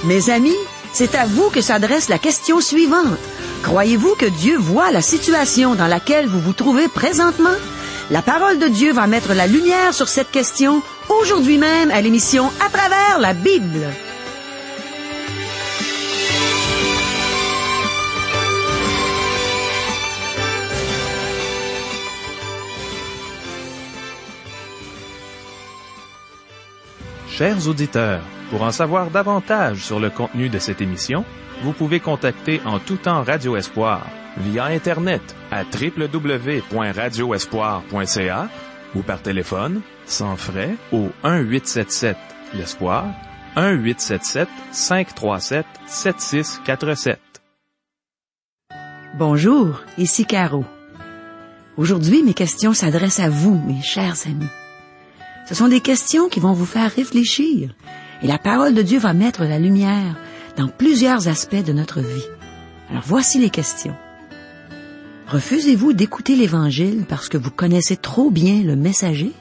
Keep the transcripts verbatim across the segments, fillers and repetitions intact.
Mes amis, c'est à vous que s'adresse la question suivante. Croyez-vous que Dieu voit la situation dans laquelle vous vous trouvez présentement? La parole de Dieu va mettre la lumière sur cette question aujourd'hui même à l'émission À travers la Bible. Chers auditeurs, pour en savoir davantage sur le contenu de cette émission, vous pouvez contacter en tout temps Radio Espoir via Internet à w w w point radio espoir point c a ou par téléphone, sans frais, au un huit sept sept l'Espoir, un huit sept sept cinq trois sept sept six quatre sept. Bonjour, ici Caro. Aujourd'hui, mes questions s'adressent à vous, mes chers amis. Ce sont des questions qui vont vous faire réfléchir, et la parole de Dieu va mettre la lumière dans plusieurs aspects de notre vie. Alors voici les questions. Refusez-vous d'écouter l'Évangile parce que vous connaissez trop bien le messager?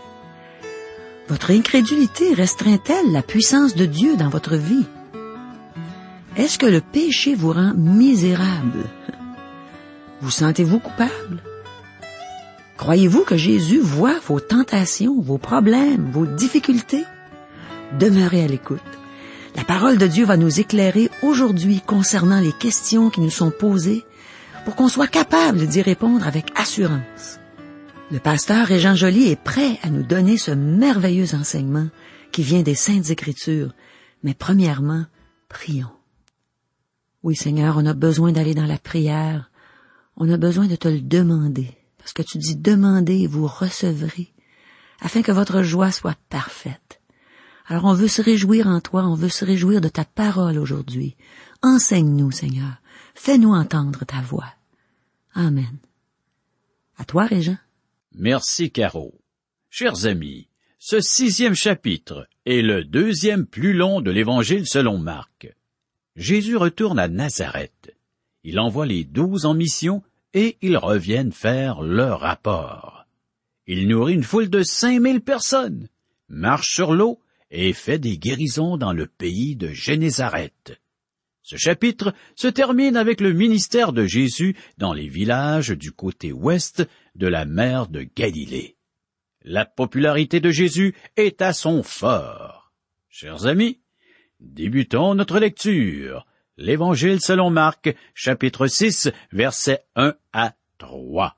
Votre incrédulité restreint-elle la puissance de Dieu dans votre vie? Est-ce que le péché vous rend misérable? Vous sentez-vous coupable? Croyez-vous que Jésus voit vos tentations, vos problèmes, vos difficultés? Demeurez à l'écoute. La parole de Dieu va nous éclairer aujourd'hui concernant les questions qui nous sont posées pour qu'on soit capable d'y répondre avec assurance. Le pasteur Régent Joly est prêt à nous donner ce merveilleux enseignement qui vient des Saintes Écritures. Mais premièrement, prions. Oui, Seigneur, on a besoin d'aller dans la prière. On a besoin de te le demander. Parce que tu dis, demandez et vous recevrez, afin que votre joie soit parfaite. Alors on veut se réjouir en toi, on veut se réjouir de ta parole aujourd'hui. Enseigne-nous, Seigneur. Fais-nous entendre ta voix. Amen. À toi, Régent. Merci, Caro. Chers amis, ce sixième chapitre est le deuxième plus long de l'Évangile selon Marc. Jésus retourne à Nazareth. Il envoie les douze en mission et ils reviennent faire leur rapport. Il nourrit une foule de cinq mille personnes, marche sur l'eau et fait des guérisons dans le pays de Génézareth. Ce chapitre se termine avec le ministère de Jésus dans les villages du côté ouest de la mer de Galilée. La popularité de Jésus est à son fort. Chers amis, débutons notre lecture. L'Évangile selon Marc, chapitre six, versets un à trois.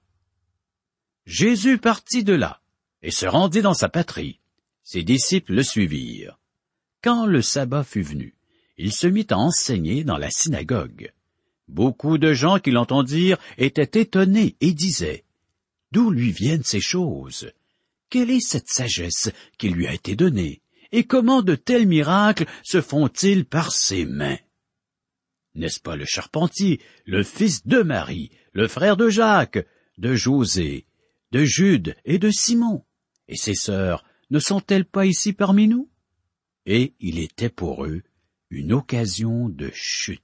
Jésus partit de là et se rendit dans sa patrie. Ses disciples le suivirent. Quand le sabbat fut venu, il se mit à enseigner dans la synagogue. Beaucoup de gens qui l'entendirent étaient étonnés et disaient, « D'où lui viennent ces choses? Quelle est cette sagesse qui lui a été donnée? Et comment de tels miracles se font-ils par ses mains? » N'est-ce pas le charpentier, le fils de Marie, le frère de Jacques, de José, de Jude et de Simon? Et ses sœurs ne sont-elles pas ici parmi nous? Et il était pour eux une occasion de chute.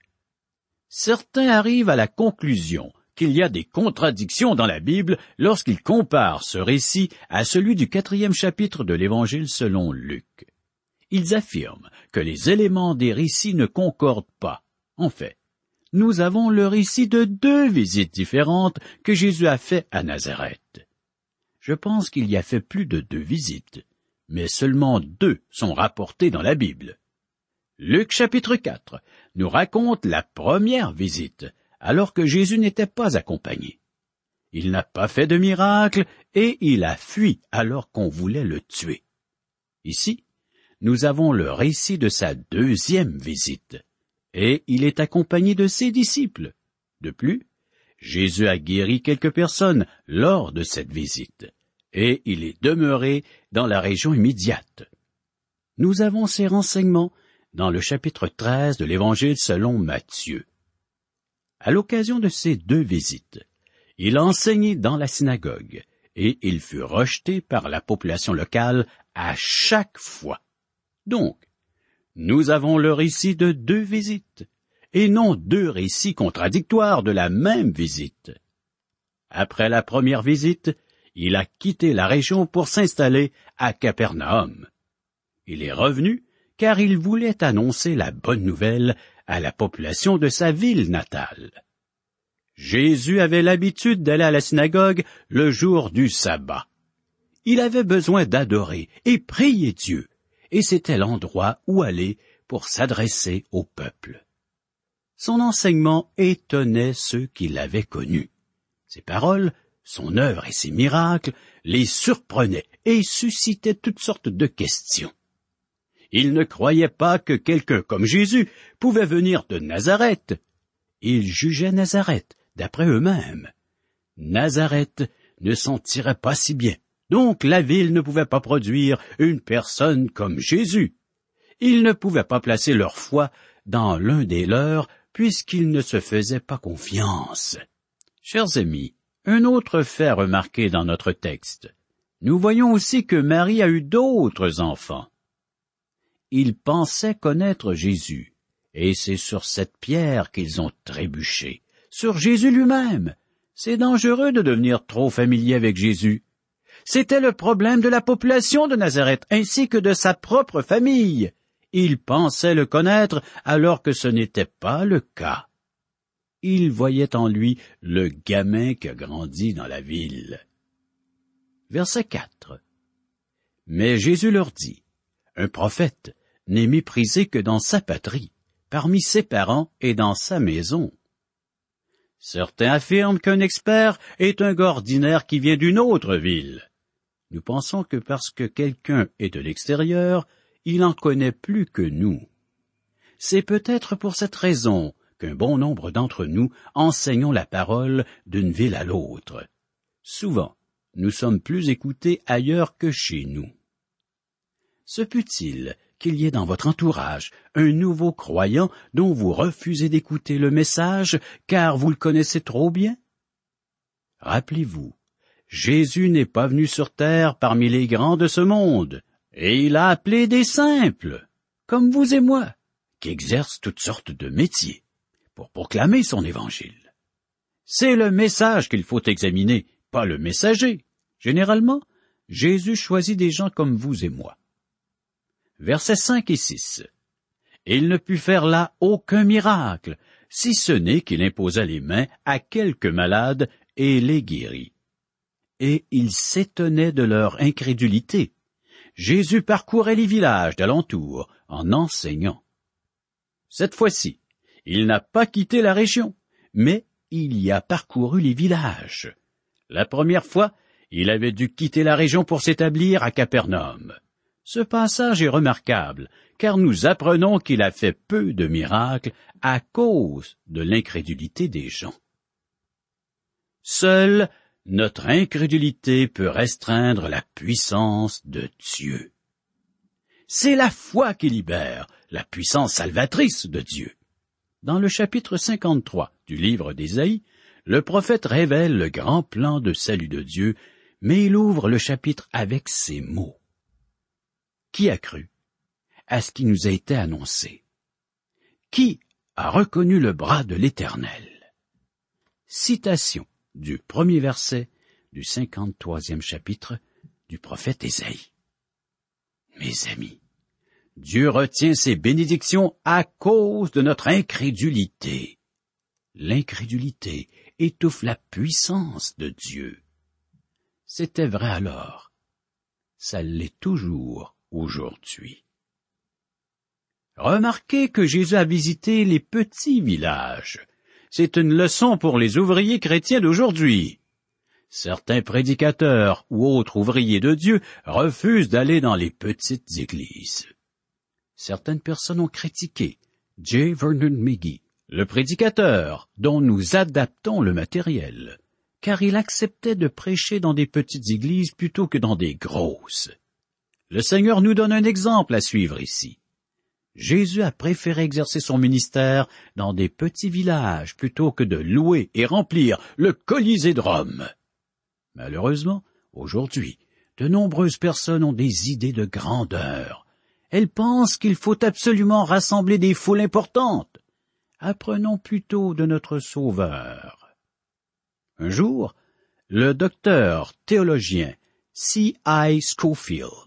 Certains arrivent à la conclusion qu'il y a des contradictions dans la Bible lorsqu'ils comparent ce récit à celui du quatrième chapitre de l'Évangile selon Luc. Ils affirment que les éléments des récits ne concordent pas. En fait, nous avons le récit de deux visites différentes que Jésus a fait à Nazareth. Je pense qu'il y a fait plus de deux visites, mais seulement deux sont rapportées dans la Bible. Luc chapitre quatre nous raconte la première visite, alors que Jésus n'était pas accompagné. Il n'a pas fait de miracle et il a fui alors qu'on voulait le tuer. Ici, nous avons le récit de sa deuxième visite. Et il est accompagné de ses disciples. De plus, Jésus a guéri quelques personnes lors de cette visite, et il est demeuré dans la région immédiate. Nous avons ces renseignements dans le chapitre treize de l'Évangile selon Matthieu. À l'occasion de ces deux visites, il a enseigné dans la synagogue, et il fut rejeté par la population locale à chaque fois. Donc, nous avons le récit de deux visites, et non deux récits contradictoires de la même visite. Après la première visite, il a quitté la région pour s'installer à Capernaum. Il est revenu car il voulait annoncer la bonne nouvelle à la population de sa ville natale. Jésus avait l'habitude d'aller à la synagogue le jour du sabbat. Il avait besoin d'adorer et prier Dieu, et c'était l'endroit où aller pour s'adresser au peuple. Son enseignement étonnait ceux qui l'avaient connu. Ses paroles, son œuvre et ses miracles les surprenaient et suscitaient toutes sortes de questions. Ils ne croyaient pas que quelqu'un comme Jésus pouvait venir de Nazareth. Ils jugeaient Nazareth d'après eux-mêmes. Nazareth ne s'en tirait pas si bien, donc la ville ne pouvait pas produire une personne comme Jésus. Ils ne pouvaient pas placer leur foi dans l'un des leurs, puisqu'ils ne se faisaient pas confiance. Chers amis, un autre fait remarqué dans notre texte. Nous voyons aussi que Marie a eu d'autres enfants. Ils pensaient connaître Jésus, et c'est sur cette pierre qu'ils ont trébuché, sur Jésus lui-même. C'est dangereux de devenir trop familier avec Jésus. C'était le problème de la population de Nazareth, ainsi que de sa propre famille. Ils pensaient le connaître alors que ce n'était pas le cas. Ils voyaient en lui le gamin qui a grandi dans la ville. Verset quatre. Mais Jésus leur dit, « Un prophète n'est méprisé que dans sa patrie, parmi ses parents et dans sa maison. » Certains affirment qu'un expert est un gars ordinaire qui vient d'une autre ville. Nous pensons que parce que quelqu'un est de l'extérieur, il en connaît plus que nous. C'est peut-être pour cette raison qu'un bon nombre d'entre nous enseignons la parole d'une ville à l'autre. Souvent, nous sommes plus écoutés ailleurs que chez nous. Se peut-il qu'il y ait dans votre entourage un nouveau croyant dont vous refusez d'écouter le message car vous le connaissez trop bien? Rappelez-vous, Jésus n'est pas venu sur terre parmi les grands de ce monde, et il a appelé des simples, comme vous et moi, qui exercent toutes sortes de métiers, pour proclamer son évangile. C'est le message qu'il faut examiner, pas le messager. Généralement, Jésus choisit des gens comme vous et moi. Versets cinq et six. Il ne put faire là aucun miracle, si ce n'est qu'il imposa les mains à quelques malades et les guérit. Et il s'étonnait de leur incrédulité. Jésus parcourait les villages d'alentour en enseignant. Cette fois-ci, il n'a pas quitté la région, mais il y a parcouru les villages. La première fois, il avait dû quitter la région pour s'établir à Capernaum. Ce passage est remarquable, car nous apprenons qu'il a fait peu de miracles à cause de l'incrédulité des gens. Seule notre incrédulité peut restreindre la puissance de Dieu. C'est la foi qui libère, la puissance salvatrice de Dieu. Dans le chapitre cinquante-trois du livre d'Ésaïe, le prophète révèle le grand plan de salut de Dieu, mais il ouvre le chapitre avec ces mots. Qui a cru à ce qui nous a été annoncé? Qui a reconnu le bras de l'Éternel? Citation du premier verset du cinquante-troisième chapitre du prophète Ésaïe. Mes amis, Dieu retient ses bénédictions à cause de notre incrédulité. L'incrédulité étouffe la puissance de Dieu. C'était vrai alors. Ça l'est toujours aujourd'hui. Remarquez que Jésus a visité les petits villages. C'est une leçon pour les ouvriers chrétiens d'aujourd'hui. Certains prédicateurs ou autres ouvriers de Dieu refusent d'aller dans les petites églises. Certaines personnes ont critiqué J. Vernon McGee, le prédicateur dont nous adaptons le matériel, car il acceptait de prêcher dans des petites églises plutôt que dans des grosses. Le Seigneur nous donne un exemple à suivre ici. Jésus a préféré exercer son ministère dans des petits villages plutôt que de louer et remplir le Colisée de Rome. Malheureusement, aujourd'hui, de nombreuses personnes ont des idées de grandeur. Elles pensent qu'il faut absolument rassembler des foules importantes. Apprenons plutôt de notre Sauveur. Un jour, le docteur théologien C I Scofield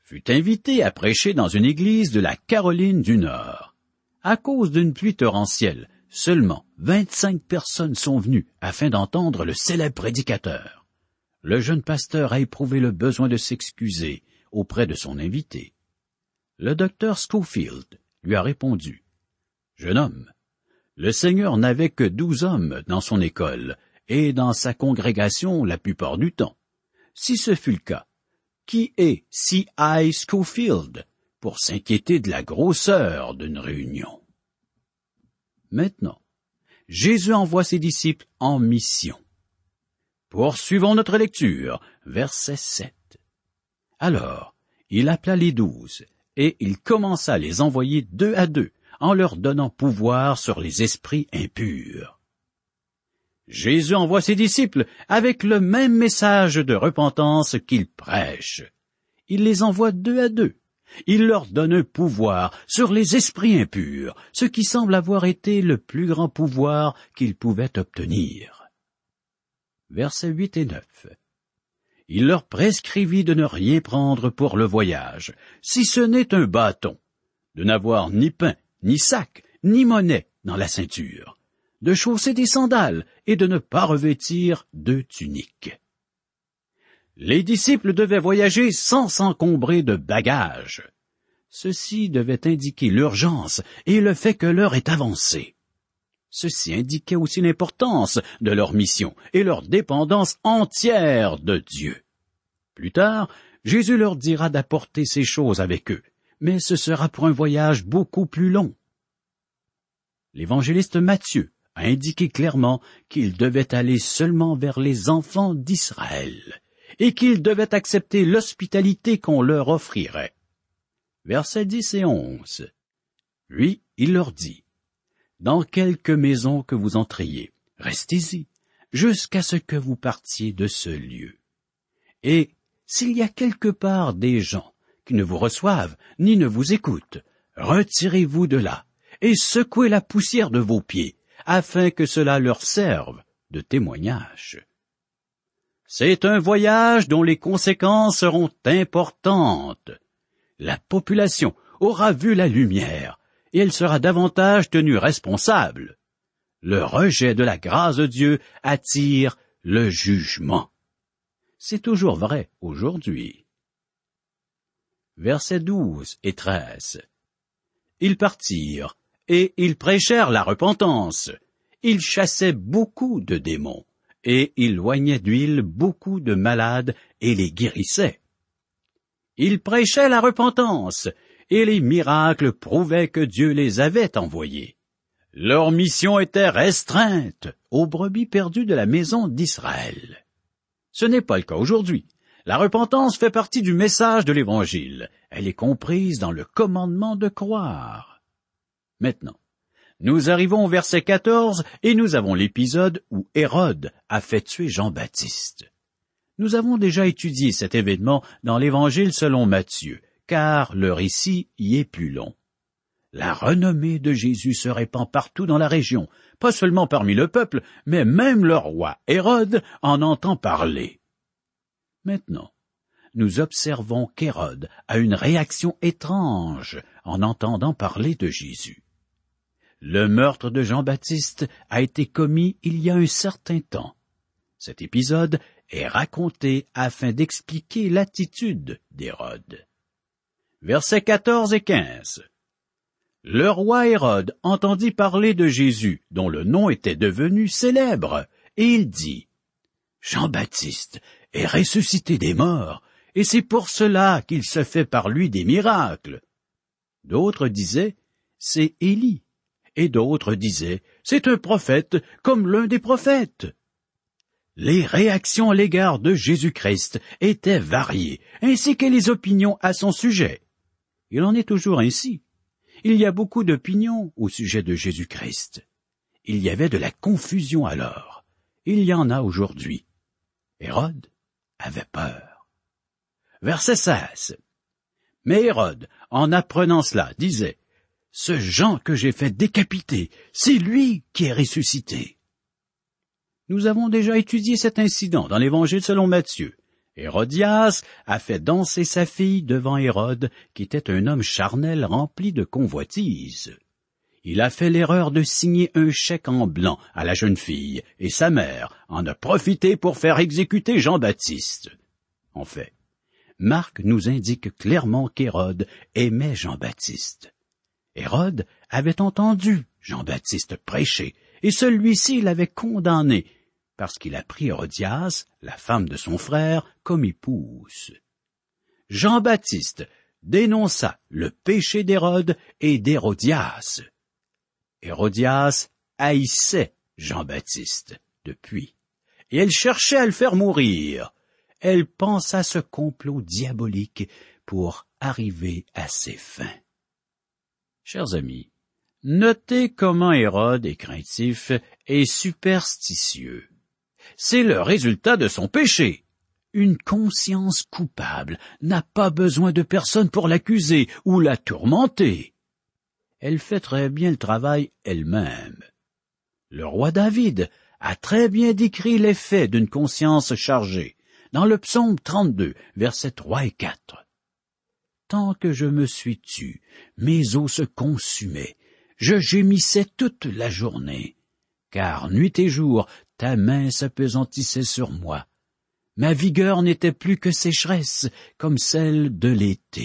fut invité à prêcher dans une église de la Caroline du Nord. À cause d'une pluie torrentielle, seulement vingt-cinq personnes sont venues afin d'entendre le célèbre prédicateur. Le jeune pasteur a éprouvé le besoin de s'excuser auprès de son invité. Le docteur Schofield lui a répondu, « Jeune homme, le Seigneur n'avait que douze hommes dans son école et dans sa congrégation la plupart du temps. Si ce fut le cas, qui est C I Schofield pour s'inquiéter de la grosseur d'une réunion? » Maintenant, Jésus envoie ses disciples en mission. Poursuivons notre lecture, verset sept. Alors, il appela les douze, et il commença à les envoyer deux à deux, en leur donnant pouvoir sur les esprits impurs. Jésus envoie ses disciples avec le même message de repentance qu'il prêche. Il les envoie deux à deux. Il leur donne un pouvoir sur les esprits impurs, ce qui semble avoir été le plus grand pouvoir qu'ils pouvaient obtenir. Versets huit et neuf. Il leur prescrivit de ne rien prendre pour le voyage, si ce n'est un bâton, de n'avoir ni pain, ni sac, ni monnaie dans la ceinture, de chausser des sandales et de ne pas revêtir deux tuniques. Les disciples devaient voyager sans s'encombrer de bagages. Ceci devait indiquer l'urgence et le fait que l'heure est avancée. Ceci indiquait aussi l'importance de leur mission et leur dépendance entière de Dieu. Plus tard, Jésus leur dira d'apporter ces choses avec eux, mais ce sera pour un voyage beaucoup plus long. L'évangéliste Matthieu a indiqué clairement qu'ils devaient aller seulement vers les enfants d'Israël et qu'ils devaient accepter l'hospitalité qu'on leur offrirait. Versets dix et onze. Lui, il leur dit, « Dans quelque maison que vous entriez, restez-y, jusqu'à ce que vous partiez de ce lieu. Et s'il y a quelque part des gens qui ne vous reçoivent ni ne vous écoutent, retirez-vous de là et secouez la poussière de vos pieds, afin que cela leur serve de témoignage. » C'est un voyage dont les conséquences seront importantes. La population aura vu la lumière, et elle sera davantage tenue responsable. Le rejet de la grâce de Dieu attire le jugement. C'est toujours vrai aujourd'hui. Versets douze et treize. Ils partirent, et ils prêchèrent la repentance. Ils chassaient beaucoup de démons, et ils loignaient d'huile beaucoup de malades et les guérissaient. Ils prêchaient la repentance, et les miracles prouvaient que Dieu les avait envoyés. Leur mission était restreinte aux brebis perdues de la maison d'Israël. Ce n'est pas le cas aujourd'hui. La repentance fait partie du message de l'Évangile. Elle est comprise dans le commandement de croire. Maintenant, nous arrivons au verset quatorze et nous avons l'épisode où Hérode a fait tuer Jean-Baptiste. Nous avons déjà étudié cet événement dans l'Évangile selon Matthieu, car le récit y est plus long. La renommée de Jésus se répand partout dans la région, pas seulement parmi le peuple, mais même le roi Hérode en entend parler. Maintenant, nous observons qu'Hérode a une réaction étrange en entendant parler de Jésus. Le meurtre de Jean-Baptiste a été commis il y a un certain temps. Cet épisode est raconté afin d'expliquer l'attitude d'Hérode. Versets quatorze et quinze. Le roi Hérode entendit parler de Jésus, dont le nom était devenu célèbre, et il dit, « Jean-Baptiste est ressuscité des morts, et c'est pour cela qu'il se fait par lui des miracles. » D'autres disaient, « C'est Élie. » Et d'autres disaient, « C'est un prophète comme l'un des prophètes. » Les réactions à l'égard de Jésus-Christ étaient variées, ainsi que les opinions à son sujet. Il en est toujours ainsi. Il y a beaucoup d'opinions au sujet de Jésus-Christ. Il y avait de la confusion alors. Il y en a aujourd'hui. Hérode avait peur. Verset seize. Mais Hérode, en apprenant cela, disait, « Ce Jean que j'ai fait décapiter, c'est lui qui est ressuscité. » Nous avons déjà étudié cet incident dans l'Évangile selon Matthieu. Hérodias a fait danser sa fille devant Hérode, qui était un homme charnel rempli de convoitise. Il a fait l'erreur de signer un chèque en blanc à la jeune fille, et sa mère en a profité pour faire exécuter Jean-Baptiste. En fait, Marc nous indique clairement qu'Hérode aimait Jean-Baptiste. Hérode avait entendu Jean-Baptiste prêcher, et celui-ci l'avait condamné, parce qu'il a pris Hérodias, la femme de son frère, comme épouse. Jean-Baptiste dénonça le péché d'Hérode et d'Hérodias. Hérodias haïssait Jean-Baptiste depuis, et elle cherchait à le faire mourir. Elle pensa ce complot diabolique pour arriver à ses fins. Chers amis, notez comment Hérode est craintif et superstitieux. C'est le résultat de son péché. Une conscience coupable n'a pas besoin de personne pour l'accuser ou la tourmenter. Elle fait très bien le travail elle-même. Le roi David a très bien décrit l'effet d'une conscience chargée dans le psaume trente-deux, versets trois et quatre. « Tant que je me suis tu, mes os se consumaient, je gémissais toute la journée, car nuit et jour, ta main s'appesantissait sur moi. Ma vigueur n'était plus que sécheresse, comme celle de l'été. »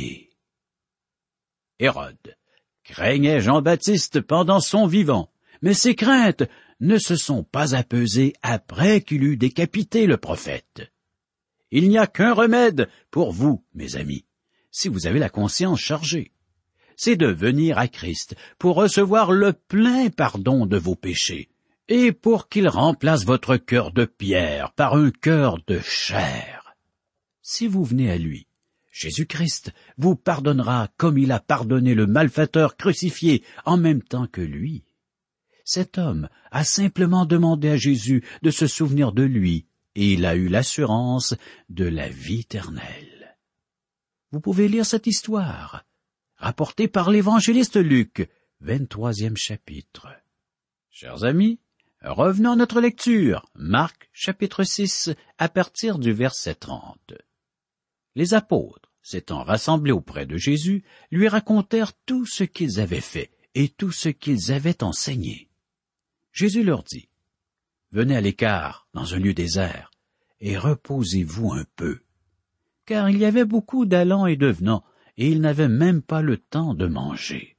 Hérode craignait Jean-Baptiste pendant son vivant, mais ses craintes ne se sont pas apaisées après qu'il eut décapité le prophète. Il n'y a qu'un remède pour vous, mes amis, si vous avez la conscience chargée. C'est de venir à Christ pour recevoir le plein pardon de vos péchés, et pour qu'il remplace votre cœur de pierre par un cœur de chair. Si vous venez à lui, Jésus-Christ vous pardonnera comme il a pardonné le malfaiteur crucifié en même temps que lui. Cet homme a simplement demandé à Jésus de se souvenir de lui, et il a eu l'assurance de la vie éternelle. Vous pouvez lire cette histoire, rapportée par l'évangéliste Luc, vingt-troisième chapitre. Chers amis, revenons à notre lecture, Marc, chapitre six, à partir du verset trente. Les apôtres, s'étant rassemblés auprès de Jésus, lui racontèrent tout ce qu'ils avaient fait et tout ce qu'ils avaient enseigné. Jésus leur dit, « Venez à l'écart, dans un lieu désert, et reposez-vous un peu. » Car il y avait beaucoup d'allants et de venants, et ils n'avaient même pas le temps de manger.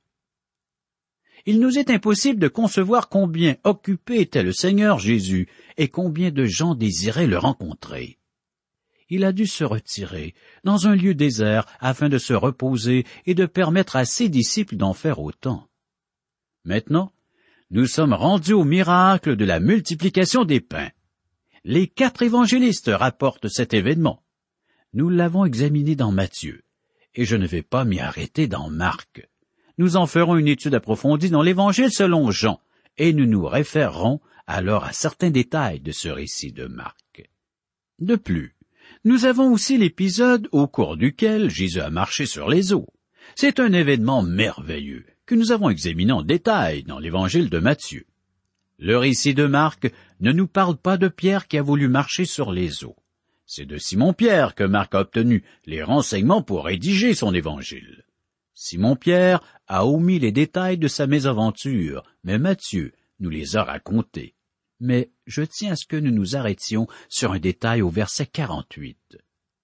Il nous est impossible de concevoir combien occupé était le Seigneur Jésus et combien de gens désiraient le rencontrer. Il a dû se retirer dans un lieu désert afin de se reposer et de permettre à ses disciples d'en faire autant. Maintenant, nous sommes rendus au miracle de la multiplication des pains. Les quatre évangélistes rapportent cet événement. Nous l'avons examiné dans Matthieu, et je ne vais pas m'y arrêter dans Marc. Nous en ferons une étude approfondie dans l'Évangile selon Jean, et nous nous référerons alors à certains détails de ce récit de Marc. De plus, nous avons aussi l'épisode au cours duquel Jésus a marché sur les eaux. C'est un événement merveilleux que nous avons examiné en détail dans l'Évangile de Matthieu. Le récit de Marc ne nous parle pas de Pierre qui a voulu marcher sur les eaux. C'est de Simon-Pierre que Marc a obtenu les renseignements pour rédiger son Évangile. Simon-Pierre a omis les détails de sa mésaventure, mais Matthieu nous les a racontés. Mais je tiens à ce que nous nous arrêtions sur un détail au verset quarante-huit.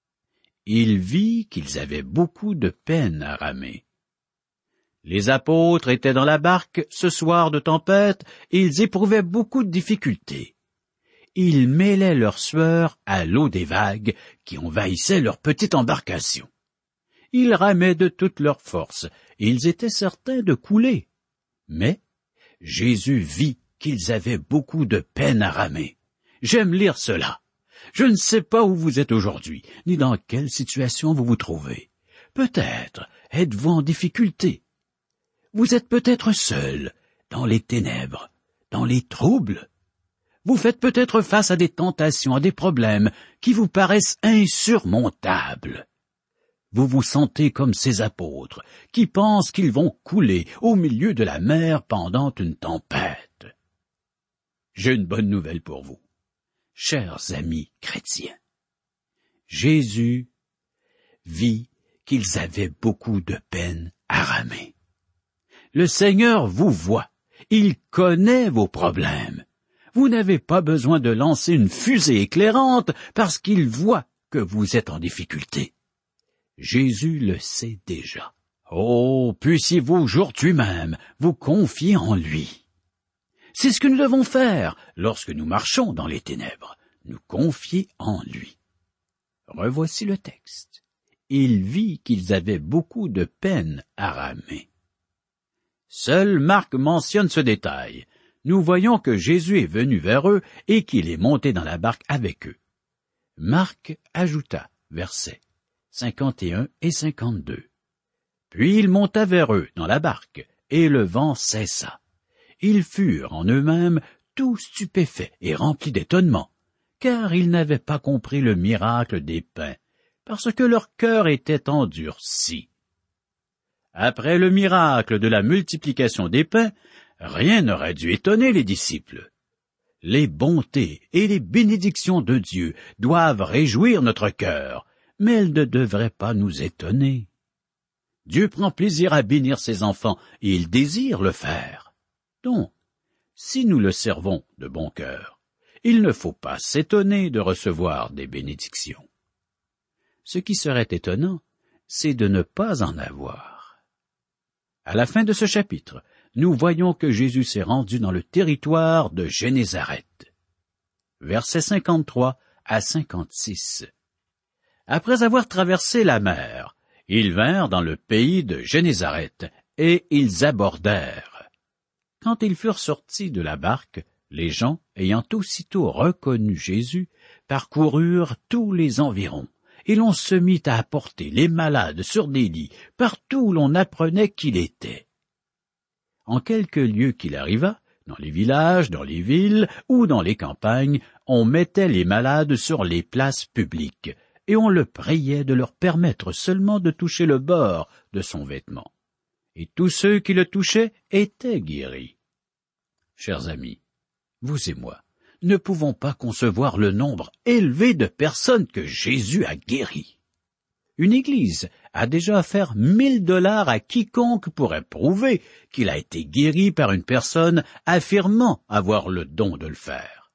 Il vit qu'ils avaient beaucoup de peine à ramer. Les apôtres étaient dans la barque ce soir de tempête et ils éprouvaient beaucoup de difficultés. Ils mêlaient leur sueur à l'eau des vagues qui envahissaient leur petite embarcation. Ils ramaient de toute leur force et ils étaient certains de couler. Mais Jésus vit qu'ils avaient beaucoup de peine à ramer. J'aime lire cela. Je ne sais pas où vous êtes aujourd'hui, ni dans quelle situation vous vous trouvez. Peut-être êtes-vous en difficulté. Vous êtes peut-être seul, dans les ténèbres, dans les troubles. Vous faites peut-être face à des tentations, à des problèmes qui vous paraissent insurmontables. Vous vous sentez comme ces apôtres, qui pensent qu'ils vont couler au milieu de la mer pendant une tempête. J'ai une bonne nouvelle pour vous, chers amis chrétiens. Jésus vit qu'ils avaient beaucoup de peine à ramer. Le Seigneur vous voit, il connaît vos problèmes. Vous n'avez pas besoin de lancer une fusée éclairante parce qu'il voit que vous êtes en difficulté. Jésus le sait déjà. Oh, puissiez-vous aujourd'hui même vous confier en lui. C'est ce que nous devons faire lorsque nous marchons dans les ténèbres, nous confier en lui. Revoici le texte. Il vit qu'ils avaient beaucoup de peine à ramer. Seul Marc mentionne ce détail. Nous voyons que Jésus est venu vers eux et qu'il est monté dans la barque avec eux. Marc ajouta, versets cinquante et un et cinquante-deux. Puis il monta vers eux dans la barque, et le vent cessa. Ils furent en eux-mêmes tout stupéfaits et remplis d'étonnement, car ils n'avaient pas compris le miracle des pains, parce que leur cœur était endurci. Après le miracle de la multiplication des pains, rien n'aurait dû étonner les disciples. Les bontés et les bénédictions de Dieu doivent réjouir notre cœur, mais elles ne devraient pas nous étonner. Dieu prend plaisir à bénir ses enfants et il désire le faire. Donc, si nous le servons de bon cœur, il ne faut pas s'étonner de recevoir des bénédictions. Ce qui serait étonnant, c'est de ne pas en avoir. À la fin de ce chapitre, nous voyons que Jésus s'est rendu dans le territoire de Génézareth. Versets cinquante-trois à cinquante-six. Après avoir traversé la mer, ils vinrent dans le pays de Génézareth, et ils abordèrent. Quand ils furent sortis de la barque, les gens, ayant aussitôt reconnu Jésus, parcoururent tous les environs, et l'on se mit à apporter les malades sur des lits, partout où l'on apprenait qu'il était. En quelque lieu qu'il arriva, dans les villages, dans les villes ou dans les campagnes, on mettait les malades sur les places publiques, et on le priait de leur permettre seulement de toucher le bord de son vêtement. Et tous ceux qui le touchaient étaient guéris. Chers amis, vous et moi ne pouvons pas concevoir le nombre élevé de personnes que Jésus a guéries. Une église a déjà offert mille dollars à quiconque pourrait prouver qu'il a été guéri par une personne affirmant avoir le don de le faire.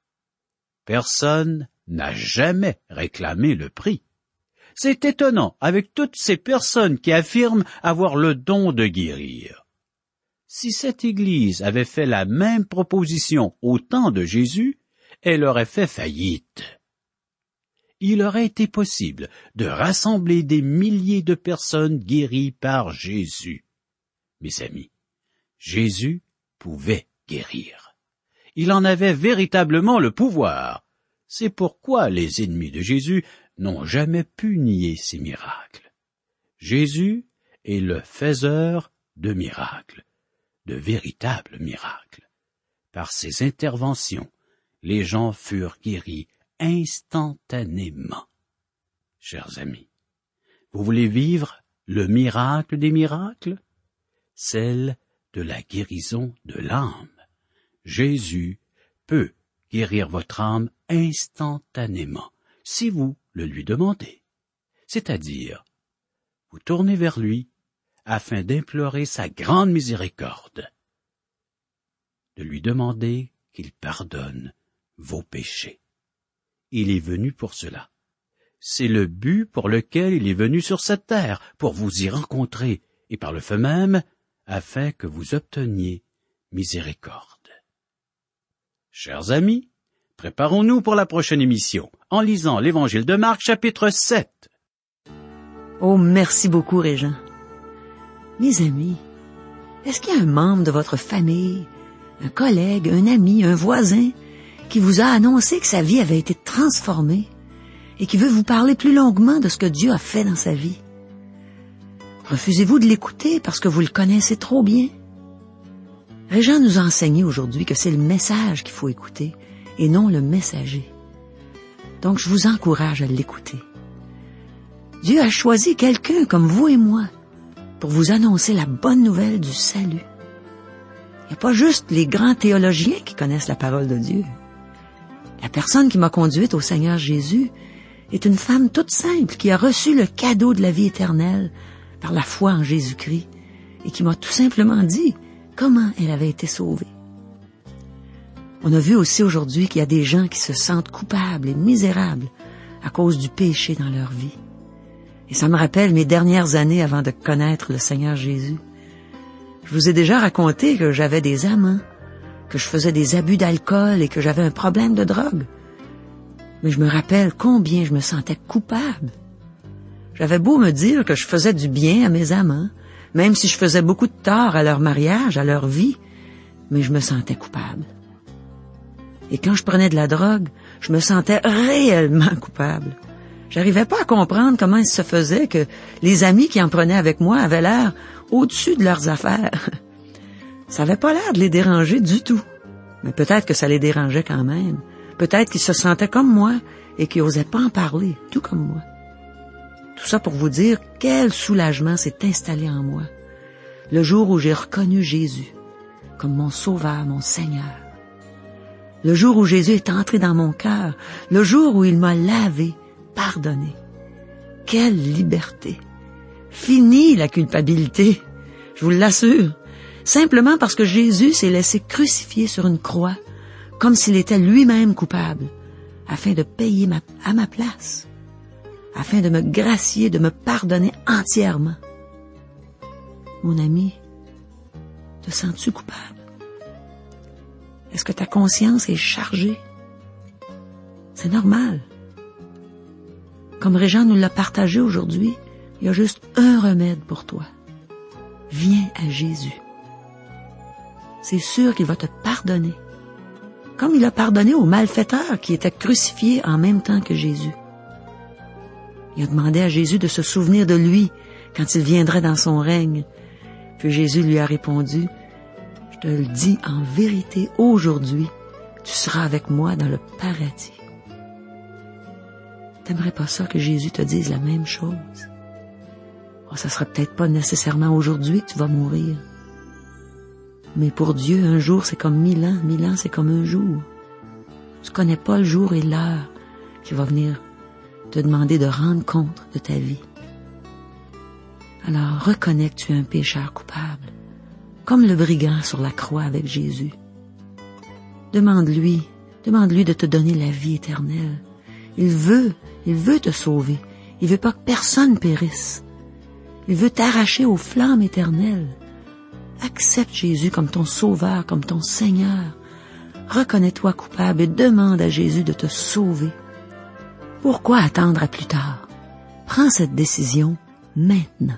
Personne n'a jamais réclamé le prix. C'est étonnant avec toutes ces personnes qui affirment avoir le don de guérir. Si cette Église avait fait la même proposition au temps de Jésus, elle aurait fait faillite. Il aurait été possible de rassembler des milliers de personnes guéries par Jésus. Mes amis, Jésus pouvait guérir. Il en avait véritablement le pouvoir. C'est pourquoi les ennemis de Jésus n'ont jamais pu nier ses miracles. Jésus est le faiseur de miracles, de véritables miracles. Par ses interventions, les gens furent guéris instantanément. Chers amis, vous voulez vivre le miracle des miracles? Celle de la guérison de l'âme. Jésus peut guérir votre âme instantanément, si vous le lui demandez. C'est-à-dire, vous tournez vers lui afin d'implorer sa grande miséricorde, de lui demander qu'il pardonne vos péchés. Il est venu pour cela. C'est le but pour lequel il est venu sur cette terre, pour vous y rencontrer, et par le fait même, afin que vous obteniez miséricorde. Chers amis, préparons-nous pour la prochaine émission, en lisant l'Évangile de Marc, chapitre sept. Oh, merci beaucoup, Régent. Mes amis, est-ce qu'il y a un membre de votre famille, un collègue, un ami, un voisin, qui vous a annoncé que sa vie avait été transformée et qui veut vous parler plus longuement de ce que Dieu a fait dans sa vie? Refusez-vous de l'écouter parce que vous le connaissez trop bien? Régent nous a enseigné aujourd'hui que c'est le message qu'il faut écouter et non le messager. Donc je vous encourage à l'écouter. Dieu a choisi quelqu'un comme vous et moi pour vous annoncer la bonne nouvelle du salut. Il n'y a pas juste les grands théologiens qui connaissent la parole de Dieu. La personne qui m'a conduite au Seigneur Jésus est une femme toute simple qui a reçu le cadeau de la vie éternelle par la foi en Jésus-Christ et qui m'a tout simplement dit comment elle avait été sauvée. On a vu aussi aujourd'hui qu'il y a des gens qui se sentent coupables et misérables à cause du péché dans leur vie. Et ça me rappelle mes dernières années avant de connaître le Seigneur Jésus. Je vous ai déjà raconté que j'avais des amants, que je faisais des abus d'alcool et que j'avais un problème de drogue. Mais je me rappelle combien je me sentais coupable. J'avais beau me dire que je faisais du bien à mes amants, même si je faisais beaucoup de tort à leur mariage, à leur vie, mais je me sentais coupable. Et quand je prenais de la drogue, je me sentais réellement coupable. J'arrivais pas à comprendre comment il se faisait que les amis qui en prenaient avec moi avaient l'air au-dessus de leurs affaires. Ça avait pas l'air de les déranger du tout. Mais peut-être que ça les dérangeait quand même. Peut-être qu'ils se sentaient comme moi et qu'ils n'osaient pas en parler, tout comme moi. Tout ça pour vous dire quel soulagement s'est installé en moi le jour où j'ai reconnu Jésus comme mon Sauveur, mon Seigneur. Le jour où Jésus est entré dans mon cœur, le jour où il m'a lavé, pardonné. Quelle liberté! Fini la culpabilité, je vous l'assure, simplement parce que Jésus s'est laissé crucifier sur une croix, comme s'il était lui-même coupable, afin de payer ma, à ma place, afin de me gracier, de me pardonner entièrement. Mon ami, te sens-tu coupable? Est-ce que ta conscience est chargée? C'est normal. Comme Régent nous l'a partagé aujourd'hui, il y a juste un remède pour toi. Viens à Jésus. C'est sûr qu'il va te pardonner. Comme il a pardonné aux malfaiteurs qui étaient crucifiés en même temps que Jésus. Il a demandé à Jésus de se souvenir de lui quand il viendrait dans son règne. Puis Jésus lui a répondu, « Je te le dis en vérité, aujourd'hui, tu seras avec moi dans le paradis. » T'aimerais pas ça que Jésus te dise la même chose? Oh, ça sera peut-être pas nécessairement aujourd'hui que tu vas mourir. Mais pour Dieu, un jour, c'est comme mille ans. Mille ans, c'est comme un jour. Tu connais pas le jour et l'heure qui va venir te demander de rendre compte de ta vie. Alors, reconnais que tu es un pécheur coupable, comme le brigand sur la croix avec Jésus. Demande-lui, demande-lui de te donner la vie éternelle. Il veut, il veut te sauver. Il veut pas que personne périsse. Il veut t'arracher aux flammes éternelles. Accepte Jésus comme ton sauveur, comme ton Seigneur. Reconnais-toi coupable et demande à Jésus de te sauver. Pourquoi attendre à plus tard? Prends cette décision maintenant.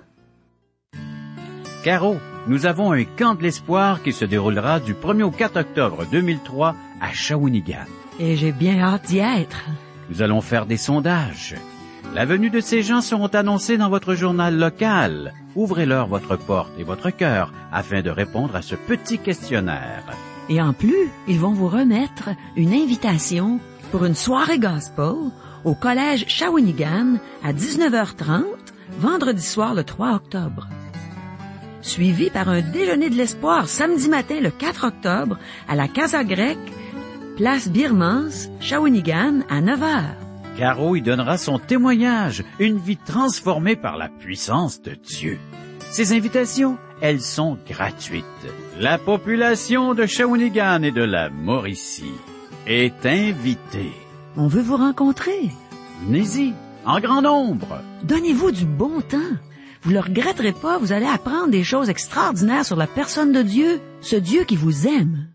Caro, nous avons un camp de l'espoir qui se déroulera du premier au quatre octobre deux mille trois à Shawinigan. Et j'ai bien hâte d'y être. Nous allons faire des sondages. La venue de ces gens seront annoncées dans votre journal local. Ouvrez-leur votre porte et votre cœur afin de répondre à ce petit questionnaire. Et en plus, ils vont vous remettre une invitation pour une soirée gospel au collège Shawinigan à dix-neuf heures trente, vendredi soir le trois octobre. Suivi par un déjeuner de l'espoir samedi matin le quatre octobre à la Casa Grecque, place Birmans, Shawinigan à neuf heures. Caro y donnera son témoignage, une vie transformée par la puissance de Dieu. Ces invitations, elles sont gratuites. La population de Shawinigan et de la Mauricie est invitée. On veut vous rencontrer. Venez-y, en grand nombre. Donnez-vous du bon temps. Vous ne le regretterez pas, vous allez apprendre des choses extraordinaires sur la personne de Dieu, ce Dieu qui vous aime.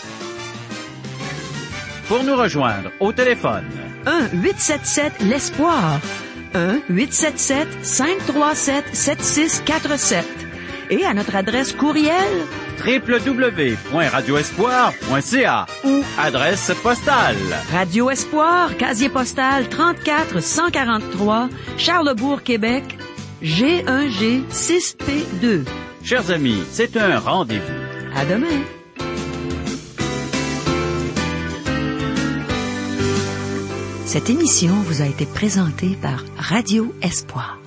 Pour nous rejoindre, au téléphone. un huit sept sept l'espoir. un huit sept sept cinq trois sept sept six quatre sept. Et à notre adresse courriel w w w point radio espoir point c a ou adresse postale. Radio Espoir, casier postal trente-quatre cent quarante-trois, Charlesbourg, Québec, G un G six P deux. Chers amis, c'est un rendez-vous. À demain. Cette émission vous a été présentée par Radio Espoir.